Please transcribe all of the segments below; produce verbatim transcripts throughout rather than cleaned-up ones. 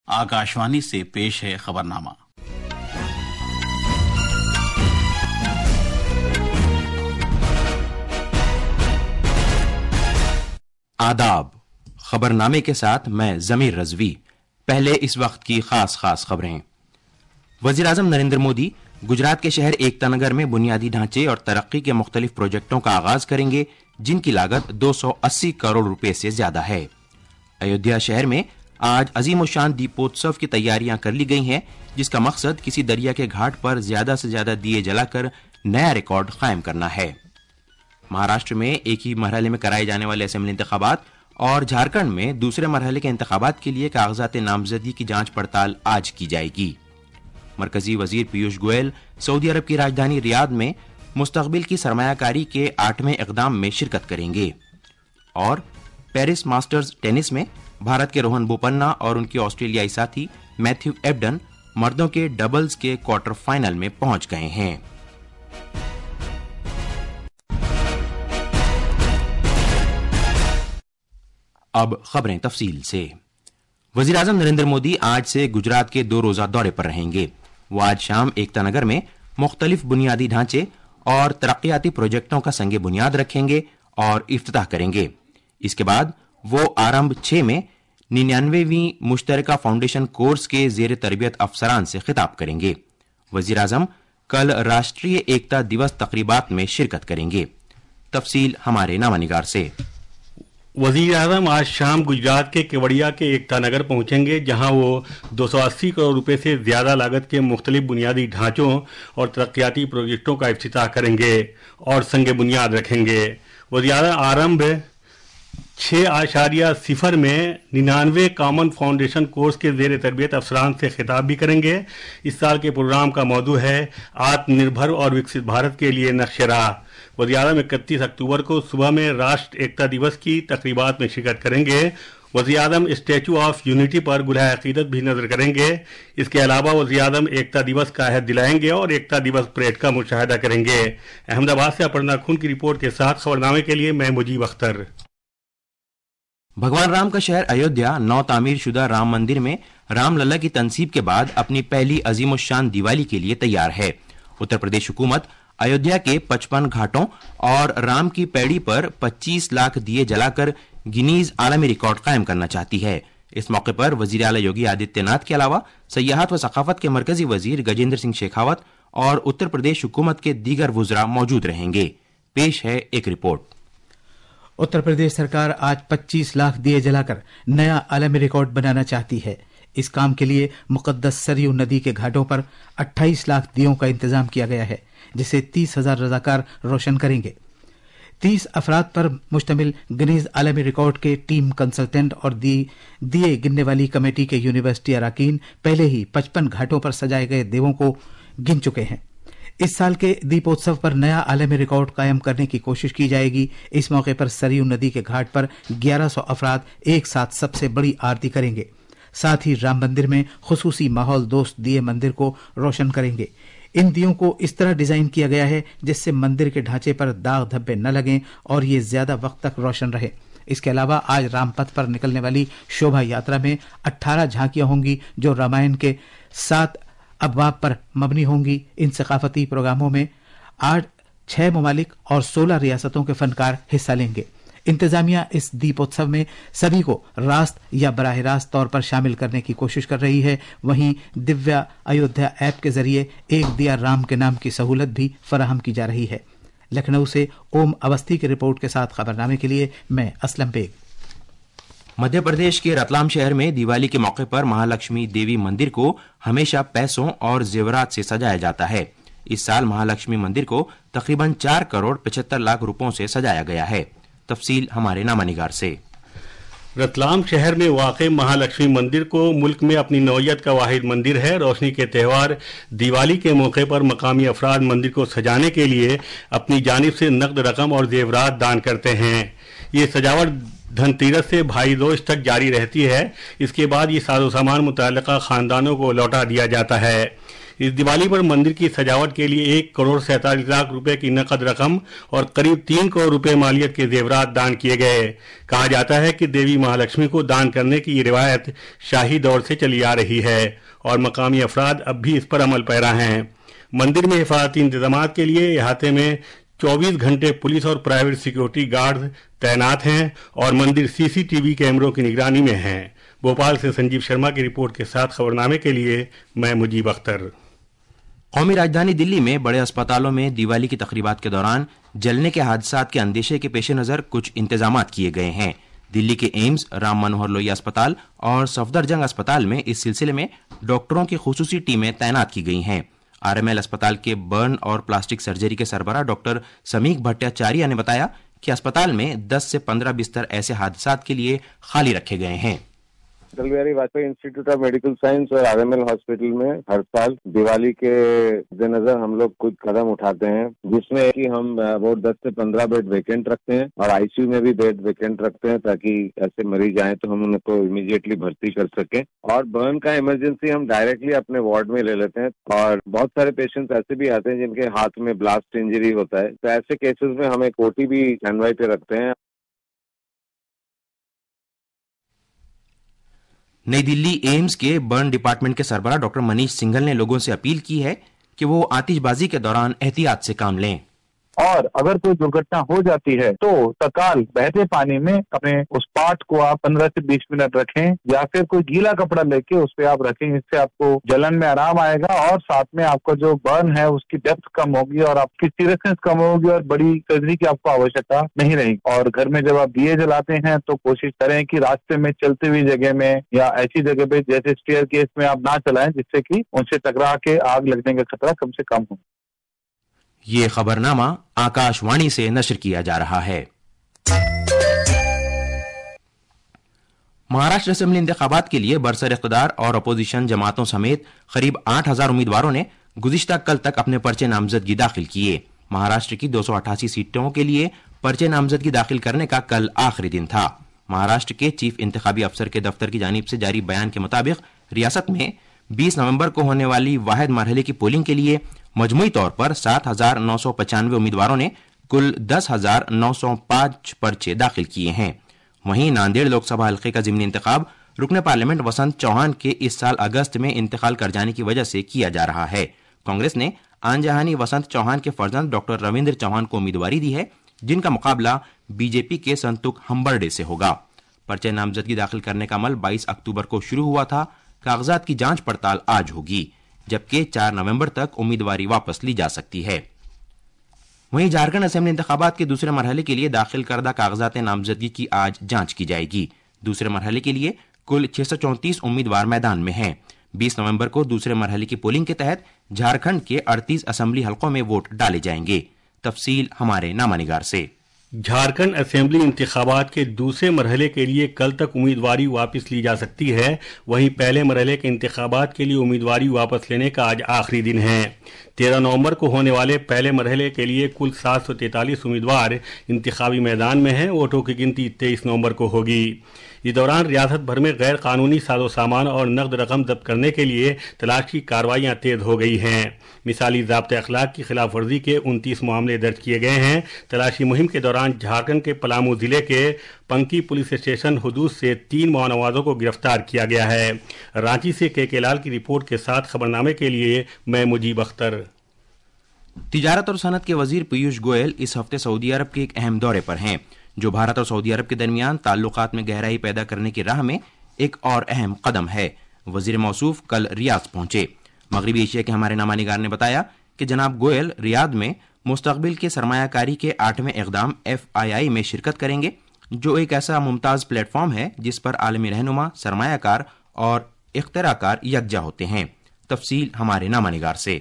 आकाशवाणी से पेश है खबरनामा। आदाब। खबरनामे के साथ मैं जमीर रजवी। पहले इस वक्त की खास खास खबरें। वजीर आजम नरेंद्र मोदी गुजरात के शहर एकता नगर में बुनियादी ढांचे और तरक्की के मुख्तलिफ प्रोजेक्टों का आगाज करेंगे, जिनकी लागत दो सौ अस्सी करोड़ रुपए से ज्यादा है। अयोध्या शहर में आज अजीमोशान दीपोत्सव की तैयारियां कर ली गई हैं, जिसका मकसद किसी दरिया के घाट पर ज्यादा से ज्यादा दिए जलाकर नया रिकॉर्ड कायम करना है। महाराष्ट्र में एक ही मरहले में कराए जाने वाले असेंबली इंतखाबात और झारखंड में दूसरे मरहले के इंतखाबात के लिए कागजात नामजदगी की जांच पड़ताल आज की जाएगी। मरकजी वजीर पीयूष गोयल सऊदी अरब की राजधानी रियाद में मुस्तकबिल की सरमायाकारी के आठवें इक़दाम में शिरकत करेंगे। और पेरिस मास्टर्स टेनिस में भारत के रोहन बोपन्ना और उनके ऑस्ट्रेलियाई साथी मैथ्यू एबडन मर्दों के डबल्स के क्वार्टर फाइनल में पहुंच गए हैं। अब खबरें तफसील से। वजीर आजम नरेंद्र मोदी आज से गुजरात के दो रोजा दौरे पर रहेंगे। वो आज शाम एकता नगर में मुख्तलिफ बुनियादी ढांचे और तरक्याती प्रोजेक्टों का संगे बुनियाद रखेंगे और इफ्तिताह करेंगे। इसके बाद वो आरंभ छह में निन्यानवेवीं मुश्तरका फाउंडेशन कोर्स के जेर तरबियत अफसरान से खिताब करेंगे। वजीर आजम कल राष्ट्रीय एकता दिवस तकरीबात में शिरकत करेंगे। तफसील हमारे नामानिगार से। वजीर आजम आज शाम गुजरात के केवड़िया के एकता नगर पहुंचेंगे, जहां वो दो सौ अस्सी करोड़ रुपए से ज्यादा लागत के मुख्तलिफ बुनियादी ढांचों और तरक्याती प्रोजेक्टों का इफ्तिताह करेंगे और संगे बुनियाद रखेंगे। वजीर आजम आरंभ छः आशारिया सिफर में निन्यानवे कॉमन फाउंडेशन कोर्स के जेर तरबियत अफसरान से खिताब भी करेंगे। इस साल के प्रोग्राम का मौजू है आत्मनिर्भर और विकसित भारत के लिए नक्शे राह। वज़ीर आज़म इकतीस अक्टूबर को सुबह में राष्ट्र एकता दिवस की तकरीबात में शिरकत करेंगे। वज़ीर आज़म स्टैचू ऑफ यूनिटी पर गुलाह अकीदत भी नजर करेंगे। इसके अलावा वज़ीर आज़म एकता दिवस का अहद दिलाएंगे और एकता दिवस परेड का मुशाहिदा करेंगे। अहमदाबाद से अपर्णा खून की रिपोर्ट के साथ खबरनामे के लिए मैं मुजीब अख्तर। भगवान राम का शहर अयोध्या नौ तामीर शुदा राम मंदिर में रामलला की तनसीब के बाद अपनी पहली अजीमुशान दिवाली के लिए तैयार है। उत्तर प्रदेश हुकूमत अयोध्या के पचपन घाटों और राम की पैड़ी पर पच्चीस लाख दिए जलाकर गिनीज आलमी रिकॉर्ड कायम करना चाहती है। इस मौके पर वजीर आला योगी आदित्यनाथ के अलावा सयाहत व सकाफत के मरकजी वजीर गजेंद्र सिंह शेखावत और उत्तर प्रदेश हुकूमत के दीगर वुज़रा मौजूद रहेंगे। पेश है एक रिपोर्ट। उत्तर प्रदेश सरकार आज पच्चीस लाख दिए जलाकर नया आलमी रिकॉर्ड बनाना चाहती है। इस काम के लिए मुकद्दस सरयू नदी के घाटों पर अट्ठाईस लाख दियों का इंतजाम किया गया है, जिसे तीस हजार रजाकार रोशन करेंगे। तीस अफराद पर मुश्तमिल गिनीज आलमी रिकॉर्ड के टीम कंसल्टेंट और दी, दिए गिनने वाली कमेटी के यूनिवर्सिटी अराकीन पहले ही पचपन घाटों पर सजाए गए देवों को गिन चुके हैं। इस साल के दीपोत्सव पर नया आलमी रिकॉर्ड कायम करने की कोशिश की जाएगी। इस मौके पर सरयू नदी के घाट पर ग्यारह सौ अफराद एक साथ सबसे बड़ी आरती करेंगे। साथ ही राम मंदिर में खुसूसी माहौल दोस्त दिए मंदिर को रोशन करेंगे। इन दियों को इस तरह डिजाइन किया गया है जिससे मंदिर के ढांचे पर दाग धब्बे न लगें और ये ज्यादा वक्त तक रोशन रहे। इसके अलावा आज रामपथ पर निकलने वाली शोभा यात्रा में अट्ठारह झांकियां होंगी जो रामायण के सात अबवाब पर मबनी होंगी। इन सकाफती प्रोग्रामों में आठ छह ममालिक और सोलह रियासतों के फनकार हिस्सा लेंगे। इंतजामिया इस दीपोत्सव में सभी को रास्त या बराह रास्त तौर पर शामिल करने की कोशिश कर रही है। वहीं दिव्या अयोध्या ऐप के जरिए एक दिया राम के नाम की सहूलत भी फराहम की जा रही है। लखनऊ से ओम अवस्थी की रिपोर्ट के साथ खबरनामे के लिए मैं असलम बेग। मध्य प्रदेश के रतलाम शहर में दिवाली के मौके पर महालक्ष्मी देवी मंदिर को हमेशा पैसों और जेवरात से सजाया जाता है। इस साल महालक्ष्मी मंदिर को तकरीबन चार करोड़ पचहत्तर लाख रुपयों से सजाया गया है। तफसील हमारे नामानिगार से। रतलाम शहर में वाक़ महालक्ष्मी मंदिर को मुल्क में अपनी नौयत का वाहिद मंदिर है। रोशनी के त्यौहार दिवाली के मौके पर मकामी अफराद मंदिर को सजाने के लिए अपनी जानिब से नकद रकम और जेवरात दान करते हैं। ये सजावट धनतेरस से भाई दूज तक जारी रहती है। इसके बाद ये साजो सामान मुतल्लिका खानदानों को लौटा दिया जाता है। اس دیوالی پر مندر کی سجاوٹ کے لیے ایک کروڑ سینتالیس لاکھ روپے کی نقد رقم اور قریب تین کروڑ روپے مالیت کے زیورات دان کیے گئے۔ کہا جاتا ہے کہ دیوی مہالکشمی کو دان کرنے کی یہ روایت شاہی دور سے چلی آ رہی ہے اور مقامی افراد اب بھی اس پر عمل پیرا ہیں۔ مندر میں حفاظتی انتظامات کے لیے احاطے میں چوبیس گھنٹے پولیس اور پرائیویٹ سیکیورٹی گارڈز تعینات ہیں اور مندر سی سی ٹی وی کیمروں کی نگرانی میں ہیں۔ بھوپال سے سنجیو شرما کی رپورٹ کے ساتھ خبرنامے کے لیے میں مجیب اختر۔ قومی راجدھانی دلی میں بڑے اسپتالوں میں دیوالی کی تقریبات کے دوران جلنے کے حادثات کے اندیشے کے پیش نظر کچھ انتظامات کیے گئے ہیں۔ دلی کے ایمز، رام منوہر لوہیا اسپتال اور صفدر جنگ اسپتال میں اس سلسلے میں ڈاکٹروں کی خصوصی ٹیمیں تعینات کی گئی ہیں۔ آر ایم ایل اسپتال کے برن اور پلاسٹک سرجری کے سربراہ ڈاکٹر سمیک بھٹاچاریہ نے بتایا کہ اسپتال میں دس سے پندرہ بستر ایسے حادثات کے لیے خالی رکھے گئے ہیں۔ Atal Bihari Vajpayee institute of medical science اور آر ایم ایل ہاسپٹل میں ہر سال دیوالی کے مد نظر ہم لوگ کچھ قدم اٹھاتے ہیں، جس میں کہ ہم وہ دس سے پندرہ بیڈ ویکینٹ رکھتے ہیں اور آئی سی یو میں بھی بیڈ ویکینٹ رکھتے ہیں تاکہ ایسے مریض آئیں تو ہم ان کو امیڈیٹلی بھرتی کر سکیں۔ اور برن کا ایمرجنسی ہم ڈائریکٹلی اپنے وارڈ میں لے لیتے ہیں اور بہت سارے پیشنٹس ایسے بھی آتے ہیں جن کے ہاتھ میں بلاسٹ انجری ہوتا ہے، تو ایسے کیسز میں ہم ایک او ٹی بھی اسٹینڈ بائی پہ رکھتے ہیں۔ نئی دلی ایمز کے برن ڈپارٹمنٹ کے سربراہ ڈاکٹر منیش سنگھل نے لوگوں سے اپیل کی ہے کہ وہ آتش بازی کے دوران احتیاط سے کام لیں اور اگر کوئی درگھٹنا ہو جاتی ہے تو تत्काल بہتے پانی میں اپنے اس پارٹ کو آپ پندرہ سے بیس منٹ رکھیں یا پھر کوئی گیلا کپڑا لے کے اس پہ آپ رکھیں، اس سے آپ کو جلن میں آرام آئے گا اور ساتھ میں آپ کا جو برن ہے اس کی ڈیپتھ کم ہوگی اور آپ کی سیریسنس کم ہوگی اور بڑی سرجری کی آپ کو آوشکتا نہیں رہے گی۔ اور گھر میں جب آپ دیے جلاتے ہیں تو کوشش کریں کہ راستے میں چلتے ہوئی جگہ میں یا ایسی جگہ پہ جیسے اسٹیئر کیس میں آپ نہ چلائیں جس سے کہ ان سے ٹکرا کے آگ لگنے کا خطرہ کم سے کم ہو۔ یہ خبرنامہ آکاش وانی سے نشر کیا جا رہا ہے۔ مہاراشٹر اسمبلی انتخابات کے لیے برسر اقتدار اور اپوزیشن جماعتوں سمیت قریب آٹھ ہزار امیدواروں نے گزشتہ کل تک اپنے پرچے نامزدگی داخل کیے۔ مہاراشٹر کی دو سو اٹھاسی سیٹوں کے لیے پرچے نامزدگی داخل کرنے کا کل آخری دن تھا۔ مہاراشٹر کے چیف انتخابی افسر کے دفتر کی جانب سے جاری بیان کے مطابق ریاست میں بیس نومبر کو ہونے والی واحد مرحلے کی پولنگ کے لیے مجموعی طور پر سات ہزار نو سو پچانوے امیدواروں نے کل دس ہزار نو سو پانچ پرچے داخل کیے ہیں۔ وہیں ناندیڑ لوک سبھا حلقے کا ضمنی انتخاب رکن پارلیمنٹ وسنت چوہان کے اس سال اگست میں انتقال کر جانے کی وجہ سے کیا جا رہا ہے۔ کانگریس نے آن جہانی وسنت چوہان کے فرزند ڈاکٹر رویندر چوہان کو امیدواری دی ہے، جن کا مقابلہ بی جے پی کے سنتک ہمبرڈے سے ہوگا۔ پرچے نامزدگی داخل کرنے کا عمل بائیس اکتوبر کو شروع ہوا تھا۔ کاغذات کی جانچ پڑتال آج ہوگی، جبکہ چار نومبر تک امیدواری واپس لی جا سکتی ہے۔ وہیں جھارکھنڈ اسمبلی انتخابات کے دوسرے مرحلے کے لیے داخل کردہ کاغذات نامزدگی کی آج جانچ کی جائے گی۔ دوسرے مرحلے کے لیے کل چھ سو چونتیس امیدوار میدان میں ہیں۔ بیس نومبر کو دوسرے مرحلے کی پولنگ کے تحت جھارکھنڈ کے اڑتیس اسمبلی حلقوں میں ووٹ ڈالے جائیں گے۔ تفصیل ہمارے نامہ نگار سے۔ جھارکھنڈ اسمبلی انتخابات کے دوسرے مرحلے کے لیے کل تک امیدواری واپس لی جا سکتی ہے، وہیں پہلے مرحلے کے انتخابات کے لیے امیدواری واپس لینے کا آج آخری دن ہے۔ تیرہ نومبر کو ہونے والے پہلے مرحلے کے لیے کل سات سو تینتالیس امیدوار انتخابی میدان میں ہیں۔ ووٹوں کی گنتی تیئیس نومبر کو ہوگی۔ اس دوران ریاست بھر میں غیر قانونی ساز و سامان اور نقد رقم ضبط کرنے کے لیے تلاشی کارروائیاں تیز ہو گئی ہیں۔ مثالی ضابطۂ اخلاق کی خلاف ورزی کے انتیس معاملے درج کیے گئے ہیں۔ تلاشی مہم کے دوران جھارکھنڈ کے پلامو ضلع کے پنکی پولیس اسٹیشن حدود سے تین معنوازوں کو گرفتار کیا گیا ہے۔ رانچی سے کے کے لال کی رپورٹ کے ساتھ خبرنامے کے لیے میں مجیب اختر۔ تجارت اور صنعت کے وزیر پیوش گوئل اس ہفتے سعودی عرب کے ایک اہم دورے پر ہیں، جو بھارت اور سعودی عرب کے درمیان تعلقات میں گہرائی پیدا کرنے کی راہ میں ایک اور اہم قدم ہے۔ وزیر موصوف کل ریاض پہنچے۔ مغربی ایشیا کے ہمارے نامہ نگار نے بتایا کہ جناب گوئل ریاض میں مستقبل کے سرمایہ کاری کے آٹھویں اقدام ایف آئی آئی میں شرکت کریں گے، جو ایک ایسا ممتاز پلیٹ فارم ہے جس پر عالمی رہنما، سرمایہ کار اور اختراع کار یکجا ہوتے ہیں۔ تفصیل ہمارے نامہ نگار سے۔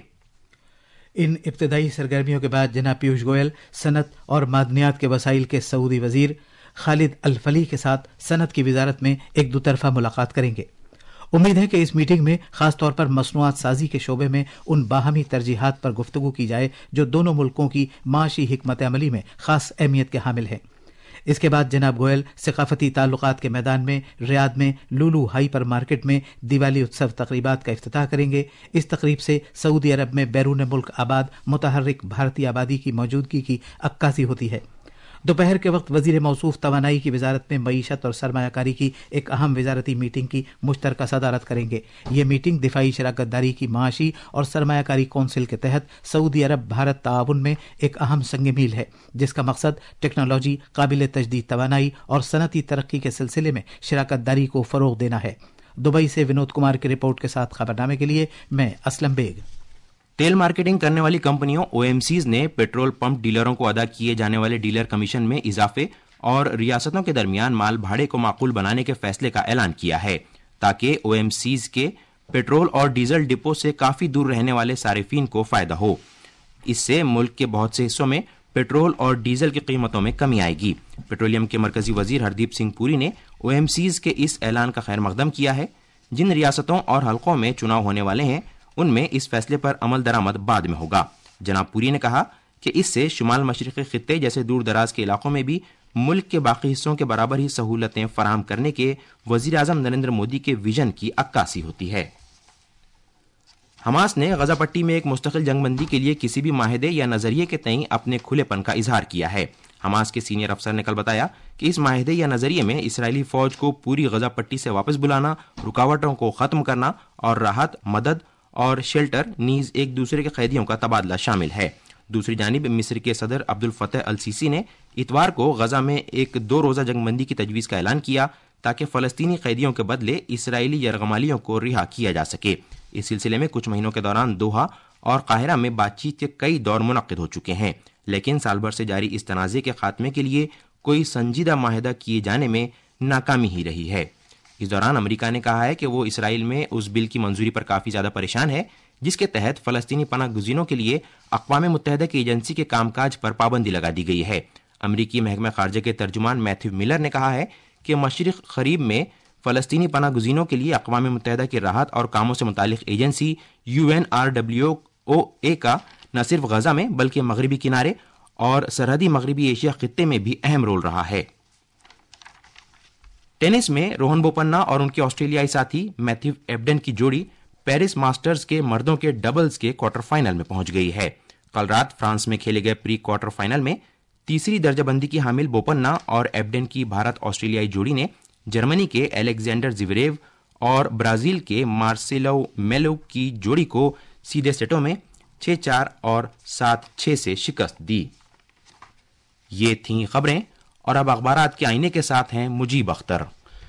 ان ابتدائی سرگرمیوں کے بعد جناب پیوش گوئل صنعت اور معدنیات کے وسائل کے سعودی وزیر خالد الفلی کے ساتھ صنعت کی وزارت میں ایک دو طرفہ ملاقات کریں گے۔ امید ہے کہ اس میٹنگ میں خاص طور پر مصنوعات سازی کے شعبے میں ان باہمی ترجیحات پر گفتگو کی جائے جو دونوں ملکوں کی معاشی حکمت عملی میں خاص اہمیت کے حامل ہیں۔ اس کے بعد جناب گوئل ثقافتی تعلقات کے میدان میں ریاض میں لولو ہائپر مارکیٹ میں دیوالی اتسو تقریبات کا افتتاح کریں گے۔ اس تقریب سے سعودی عرب میں بیرون ملک آباد متحرک بھارتی آبادی کی موجودگی کی عکاسی ہوتی ہے۔ دوپہر کے وقت وزیر موصوف توانائی کی وزارت میں معیشت اور سرمایہ کاری کی ایک اہم وزارتی میٹنگ کی مشترکہ صدارت کریں گے۔ یہ میٹنگ دفاعی شراکت داری کی معاشی اور سرمایہ کاری کونسل کے تحت سعودی عرب بھارت تعاون میں ایک اہم سنگ میل ہے، جس کا مقصد ٹیکنالوجی، قابل تجدید توانائی اور صنعتی ترقی کے سلسلے میں شراکت داری کو فروغ دینا ہے۔ دبئی سے ونود کمار کی رپورٹ کے ساتھ خبرنامے کے لیے میں اسلم بیگ۔ تیل مارکیٹنگ کرنے والی کمپنیوں او ایم سیز نے پیٹرول پمپ ڈیلروں کو ادا کیے جانے والے ڈیلر کمیشن میں اضافے اور ریاستوں کے درمیان مال بھاڑے کو معقول بنانے کے فیصلے کا اعلان کیا ہے، تاکہ او ایم سیز کے پیٹرول اور ڈیزل ڈپو سے کافی دور رہنے والے صارفین کو فائدہ ہو۔ اس سے ملک کے بہت سے حصوں میں پیٹرول اور ڈیزل کی قیمتوں میں کمی آئے گی۔ پیٹرولیم کے مرکزی وزیر ہردیپ سنگھ پوری نے او ایم سیز کے اس اعلان کا خیر مقدم کیا ہے۔ جن ریاستوں اور حلقوں میں چناؤ ہونے والے ہیں ان میں اس فیصلے پر عمل درآمد بعد میں ہوگا۔ جناب پوری نے کہا کہ اس سے شمال مشرقی خطے جیسے دور دراز کے علاقوں میں بھی ملک کے باقی حصوں کے برابر ہی سہولتیں فراہم کرنے کے وزیر اعظم نریندر مودی کے ویژن کی عکاسی ہوتی ہے۔ حماس نے غزہ پٹی میں ایک مستقل جنگ بندی کے لیے کسی بھی معاہدے یا نظریے کے تئیں اپنے کھلے پن کا اظہار کیا ہے۔ حماس کے سینئر افسر نے کل بتایا کہ اس معاہدے یا نظریے میں اسرائیلی فوج کو پوری غزہ پٹی سے واپس بلانا، رکاوٹوں کو ختم کرنا اور راحت، مدد اور شیلٹر نیز ایک دوسرے کے قیدیوں کا تبادلہ شامل ہے۔ دوسری جانب مصر کے صدر عبد الفتح السیسی نے اتوار کو غزہ میں ایک دو روزہ جنگ بندی کی تجویز کا اعلان کیا تاکہ فلسطینی قیدیوں کے بدلے اسرائیلی یرغمالیوں کو رہا کیا جا سکے۔ اس سلسلے میں کچھ مہینوں کے دوران دوحہ اور قاہرہ میں بات چیت کے کئی دور منعقد ہو چکے ہیں، لیکن سال بھر سے جاری اس تنازع کے خاتمے کے لیے کوئی سنجیدہ معاہدہ کیے جانے میں ناکامی ہی رہی ہے۔ اس دوران امریکہ نے کہا ہے کہ وہ اسرائیل میں اس بل کی منظوری پر کافی زیادہ پریشان ہے جس کے تحت فلسطینی پناہ گزینوں کے لیے اقوام متحدہ کی ایجنسی کے کام کاج پر پابندی لگا دی گئی ہے۔ امریکی محکمہ خارجہ کے ترجمان میتھیو ملر نے کہا ہے کہ مشرق خریب میں فلسطینی پناہ گزینوں کے لیے اقوام متحدہ کی راحت اور کاموں سے متعلق agency U N R W O A کا نہ صرف غزہ میں بلکہ مغربی کنارے اور سرحدی مغربی ایشیا خطے میں بھی اہم رول رہا ہے۔ ٹینس میں روہن بوپنا اور ان کے آسٹریلیائی ساتھی میتھیو ایبڈن کی جوڑی پیرس ماسٹرز کے مردوں کے ڈبلز کے کوارٹر فائنل میں پہنچ گئی ہے۔ کل رات فرانس میں کھیلے گئے پری کوارٹر فائنل میں تیسری درجہ بندی کی حامل بوپنا اور ایبڈن کی بھارت آسٹریلیائی جوڑی نے جرمنی کے الیگزینڈر زیوریو اور برازیل کے مارسیلو میلو کی جوڑی کو سیدھے سیٹوں میں چھ چار اور سات چھ سے شکست دی۔ یہ تھیں خبریں اور اب اخبارات کے آئینے کے ساتھ ہیں مجیب اختر۔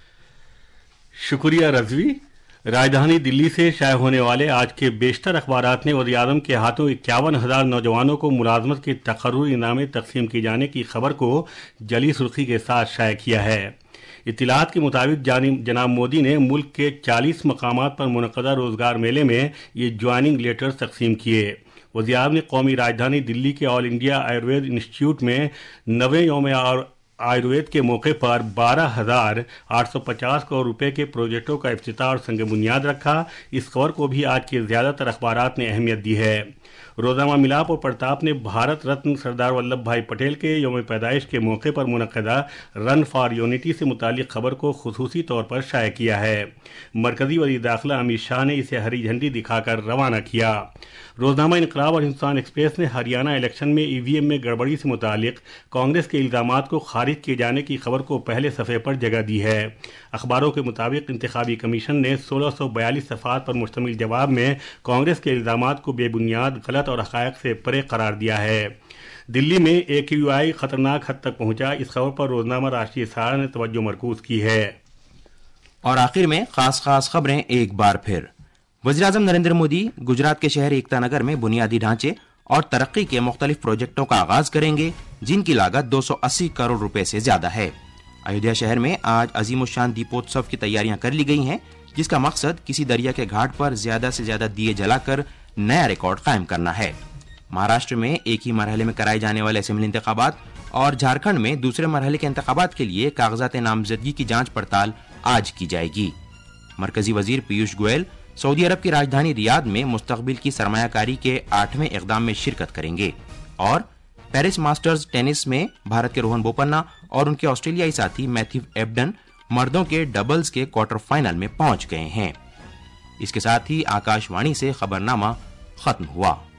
شکریہ رضوی۔ راجدھانی دلی سے شائع ہونے والے آج کے بیشتر اخبارات نے وزیر اعظم کے ہاتھوں اکیاون ہزار نوجوانوں کو ملازمت کے تقرری انعامات تقسیم کیے جانے کی خبر کو جلی سرخی کے ساتھ شائع کیا ہے۔ اطلاعات کے مطابق جناب مودی نے ملک کے چالیس مقامات پر منعقدہ روزگار میلے میں یہ جوائننگ لیٹرز تقسیم کیے۔ وزیر اعظم نے قومی راجدھانی دلی کے آل انڈیا آیوروید انسٹیٹیوٹ میں نویں یوم آیوروید کے موقع پر بارہ ہزار آٹھ سو پچاس کروڑ روپے کے پروجیکٹوں کا افتتاح اور سنگ بنیاد رکھا۔ اس خبر کو بھی آج کے زیادہ تر اخبارات نے اہمیت دی ہے۔ روزنامہ ملاپ اور پرتاپ نے بھارت رتن سردار ولبھ بھائی پٹیل کے یوم پیدائش کے موقع پر منعقدہ رن فار یونٹی سے متعلق خبر کو خصوصی طور پر شائع کیا ہے۔ مرکزی وزیر داخلہ امت شاہ نے اسے ہری جھنڈی دکھا کر روانہ کیا۔ روزنامہ انقلاب اور ہندوستان ایکسپریس نے ہریانہ الیکشن میں ای وی ایم میں گڑبڑی سے متعلق کانگریس کے الزامات کو خارج کیے جانے کی خبر کو پہلے صفحے پر جگہ دی ہے۔ اخباروں کے مطابق انتخابی کمیشن نے سولہ سو بیالیس صفحات پر مشتمل جواب میں کانگریس کے الزامات کو بے بنیاد، غلط اور حقائق سے پرے قرار دیا ہے۔ دلی میں اے کیو آئی خطرناک حد تک پہنچا، اس خبر پر روزنامہ راشٹریہ سہارا نے توجہ مرکوز کی ہے۔ اور آخر میں خاص خاص خبریں ایک بار پھر۔ وزیر اعظم نریندر مودی گجرات کے شہر ایکتا نگر میں بنیادی ڈھانچے اور ترقی کے مختلف پروجیکٹوں کا آغاز کریں گے جن کی لاگت دو سو اسی کروڑ روپے سے زیادہ ہے۔ ایودھیا شہر میں آج عظیم الشان دیپوتسو کی تیاریاں کر لی گئی ہیں جس کا مقصد کسی دریا کے گھاٹ پر زیادہ سے زیادہ دیے جلا کر نیا ریکارڈ قائم کرنا ہے۔ مہاراشٹر میں ایک ہی مرحلے میں کرائے جانے والے اسمبلی انتخابات اور جھارکھنڈ میں دوسرے مرحلے کے انتخابات کے لیے کاغذات نامزدگی کی جانچ پڑتال آج کی جائے گی۔ مرکزی وزیر پیوش گوئل سعودی عرب کی راجدھانی ریاض میں مستقبل کی سرمایہ کاری کے آٹھویں اقدام میں شرکت کریں گے۔ اور पेरिस मास्टर्स टेनिस में भारत के रोहन बोपन्ना और उनके ऑस्ट्रेलियाई साथी मैथ्यू एबडन मर्दों के डबल्स के क्वार्टर फाइनल में पहुंच गए हैं। इसके साथ ही आकाशवाणी से खबरनामा खत्म हुआ।